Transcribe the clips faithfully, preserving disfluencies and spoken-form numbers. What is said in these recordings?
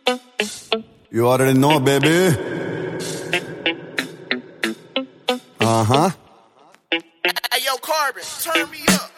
You already know, baby. Uh-huh. Hey, yo, Carbon, turn me up.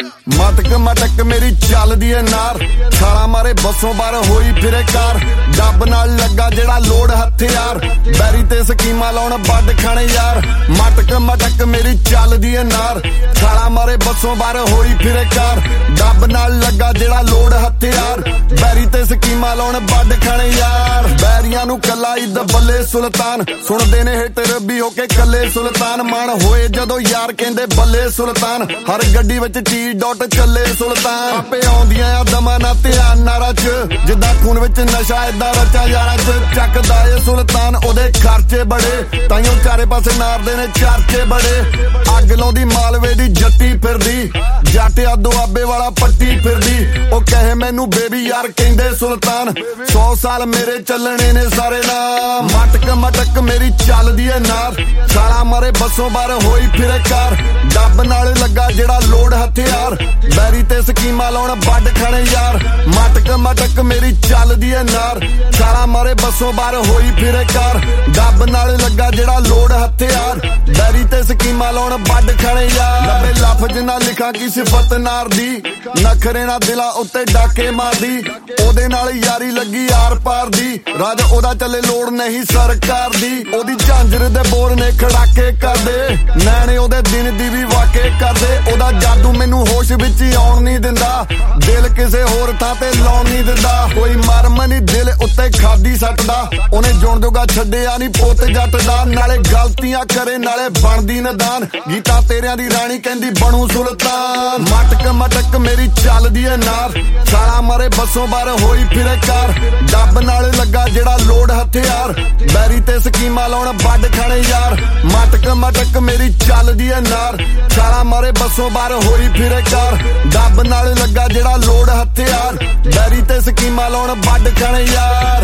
ਮਟਕ ਮਟਕ ਮੇਰੀ ਚੱਲਦੀ ਏ ਨਾਰ ਛਾਲਾ ਮਾਰੇ ਬੱਸੋਂ ਬਾਰ ਹੋਈ ਫਿਰੇ ਕਾਰ ਡੱਬ ਨਾਲ ਲੱਗਾ ਜਿਹੜਾ ਲੋੜ ਹਥਿਆਰ ਬੈਰੀ ਤੇ ਸਕੀਮਾਂ ਲਾਉਣ ਵੱਡ ਖਾਣੇ ਯਾਰ ਮਟਕ ਮਟਕ ਮੇਰੀ ਚੱਲਦੀ ਏ ਨਾਰ ਛਾਲਾ ਮਾਰੇ ਬੱਸੋਂ ਬਾਰ ਹੋਈ ਫਿਰੇ ਕਾਰ ਡੱਬ ਨਾਲ ਲੱਗਾ ਜਿਹੜਾ ਲੋੜ ਹਥਿਆਰ ਬੈਰੀ ਤੇ ਸਕੀਮਾਂ ਲਾਉਣ ਵੱਡ ਖਾਣੇ ਯਾਰ ਬੈਰੀਆਂ ਨੂੰ ਕੱਲਾ ਹੀ ਬੱਲੇ ਸੁਲਤਾਨ ਸੁਣਦੇ ਨੇ ਹੇਟਰ ਵੀ ਹੋ ਕੇ ਕੱਲੇ ਸੁਲਤਾਨ ਮਾਣ ਹੋਏ ਜਦੋਂ ਯਾਰ ਕਹਿੰਦੇ ਬੱਲੇ ਸੁਲਤਾਨ ਹਰ ਗੱਡੀ ਵਿੱਚ ਚੀਜ਼ ਡੋਟ ਚੱਲੇ ਸੁਲਤਾਨ ਆਪੇ ਆਉਂਦੀਆਂ ਆ ਦਮਾਂ ਨਾ ਧਿਆਨ ਨਾਰਾ ਚ ਜਿੱਦਾਂ ਖੂਨ ਵਿੱਚ ਨਸ਼ਾ ਏਦਾਂ ਰਚਾ ਯਾਰਾਂ ਚ ਚੱਕਦਾ ਏ ਸੁਲਤਾਨ ਉਹਦੇ ਖਰਚੇ ਬੜੇ ਤਾਈਓ ਚਾਰੇ ਪਾਸੇ ਨਾਰਦੇ ਨੇ ਚਰਚੇ ਬੜੇ ਅੱਗ ਲਾਉਂਦੀ ਮਾਲਵੇ ਦੀ ਜੱਟੀ ਫਿਰਦੀ ਜੱਟ ਆ ਦੁਆਬੇ ਵਾਲਾ ਪੱਟੀ ਫਿਰਦੀ ਉਹ ਕਹੇ ਮੈਨੂੰ ਬੇਬੀ ਯਾਰ ਕਹਿੰਦੇ ਸੁਲਤਾਨ ਸੌ ਸਾਲ ਮੇਰੇ ਚੱਲਣੇ ਨੇ ਸਾਰੇ ਨਾਮ ਮਟਕ ਮਟਕ ਮੇਰੀ ਚੱਲਦੀ ਏ ਨਾਰ ਛਾਲਾ ਮਾਰੇ ਬੱਸੋਂ ਬਾਰ ਹੋਈ ਫਿਰੇ ਕਾਰ ਡੱਬ ਨਾਲ ਲੱਗਾ ਜਿਹੜਾ ਲੋੜ ਹਥਿਆਰ ਬੈਰੀ ਤੇ ਸਕੀਮਾਂ ਲਾਉਣ ਵੱਡ ਖਾਣੇ ਯਾਰ ਮਟਕ ਮਟਕ ਮੇਰੀ ਚੱਲਦੀ ਏ ਨਾਰ ਛਾਲਾ ਮਾਰੇ ਬੱਸੋਂ ਬਾਰ ਹੋਈ ਫਿਰੇ ਕਾਰ ਡੱਬ ਨਾਲ ਲੱਗਾ ਜਿਹੜਾ ਲੋੜ ਹਥਿਆਰ ਬੈਰੀ ਤੇ ਸਕੀਮਾਂ ਲਾਉਣ ਵੱਡ ਖਾਣੇ ਯਾਰ ਲੱਭੇ ਲਫ਼ਜ਼ ਨਾ ਲਿਖਾਂ ਕੀ ਸਿਫਤ ਨਾਰ ਦੀ ਨਖਰੇ ਨਾ ਦਿਲਾਂ ਉੱਤੇ ਡਾਕੇ ਮਾਰਦੀ ਉਹਦੇ ਨਾਲ ਯਾਰੀ ਲੱਗੀ ਆਰ ਪਾਰ ਦੀ ਰਾਜ ਉਹਦਾ ਚੱਲੇ ਲੋੜ ਨਹੀਂ ਸਰਕਾਰ ਦੀ ਉਹਦੀ ਝਾਂਜਰ ਦੇ ਬੋਰ ਨੇ ਖੜਾਕੇ ਕਰਦੇ ਨੈਣੇ ਉਹਦੇ ਦਿਨ ਦੀ ਵੀ ਵਾਕੇ ਕਰਦੇ ਉਹਦਾ ਜਾਦੂ ਮੈਨੂੰ ਹੋਸ਼ ਵਿੱਚ ਹੀ ਆਉਣ ਨਹੀਂ ਦਿੰਦਾ ਦਿਲ ਕਿਸੇ ਹੋਰ ਥਾਂ ਤੇ ਲਾਉਣ ਨਹੀਂ ਦਿੰਦਾ ਕੋਈ ਮਰਮ ਨਹੀਂ ਦਿਲ ਉੱਤੇ ਖਾਦੀ ਸੱਟਦਾ ਉਹਨੇ ਜੁਣ ਜੋਗਾ ਛੱਡਿਆ ਨਹੀਂ ਪੁੱਤ ਜੱਟ ਦਾ ਨਾਲੇ ਗਲਤੀਆਂ ਕਰੇ ਨਾਲੇ ਬਣਦੀ ਨਦਾਨ ਗੀਤਾ ਤੇਰਿਆਂ ਦੀ ਰਾਣੀ ਕਹਿੰਦੀ ਬਣੂ ਸੁਲਤਾਨ ਮਟਕ ਮਟਕ ਮੇਰੀ ਚੱਲਦੀ ਏ ਨਾਰ ਛਾਲਾ ਮਾਰੇ ਬੱਸੋਂ ਬਾਰ ਹੋਈ ਫਿਰੇ ਕਾਰ ਡੱਬ ਨਾਲ ਲੱਗਾ ਜਿਹੜਾ ਲੋੜ ਹਥਿਆਰ ਬੈਰੀ ਤੇ ਸਕੀਮਾਂ ਲਾਉਣ ਵੱਡ ਖਾਣੇ ਯਾਰ ਮਟਕ ਮਟਕ ਮੇਰੀ ਚੱਲਦੀ ਏ ਨਾਰ ਛਾਲਾ ਮਾਰੇ ਬੱਸੋਂ ਬਾਰ ਹੋਈ ਫਿਰੇ ਕਾਰ ਡੱਬ ਨਾਲ ਲੱਗਾ ਜਿਹੜਾ ਲੋੜ ਹਥਿਆਰ ਬੈਰੀ ਤੇ ਸਕੀਮਾਂ ਲਾਉਣ ਵੱਡ ਖਾਣੇ ਯਾਰ